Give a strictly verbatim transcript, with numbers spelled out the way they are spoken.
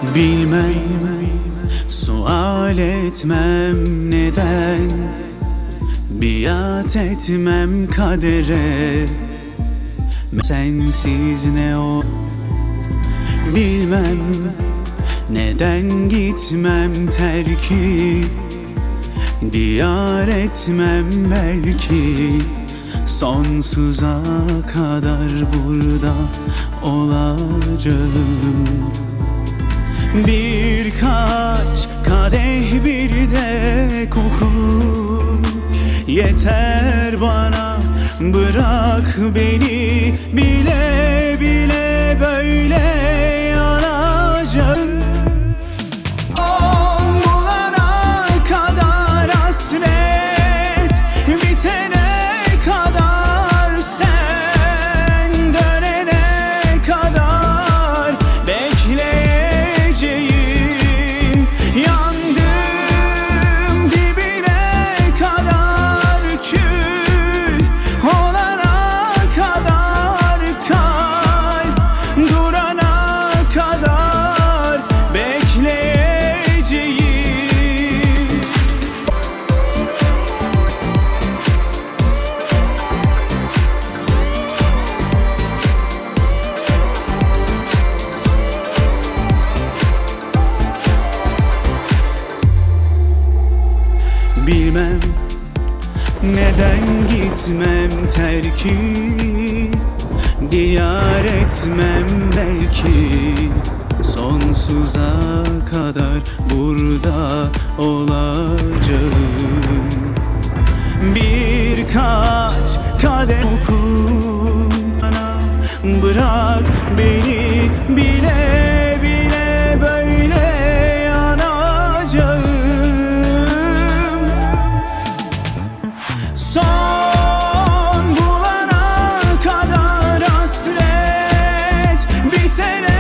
Bilmem, sual etmem neden, biat etmem kadere. Sensiz ne o? Bilmem, neden gitmem terki, diyar etmem belki. Sonsuza kadar burada olacağım. Birkaç kadeh bir de koku yeter bana, bırak beni bile bile böyle yanacağım. On bulana kadar hasret, bitene kadar sen, dönene kadar bekleyeceğim. Yandım dibine kadar, kül olana kadar, kalp durana kadar bekleyeceğim. Bilmem, neden gitmem terki, diyar etmem belki. Sonsuza kadar burada olacağım. Birkaç kadeh oku bana, bırak beni bile bile böyle yanacağım. Son bulana kadar hasret, bitene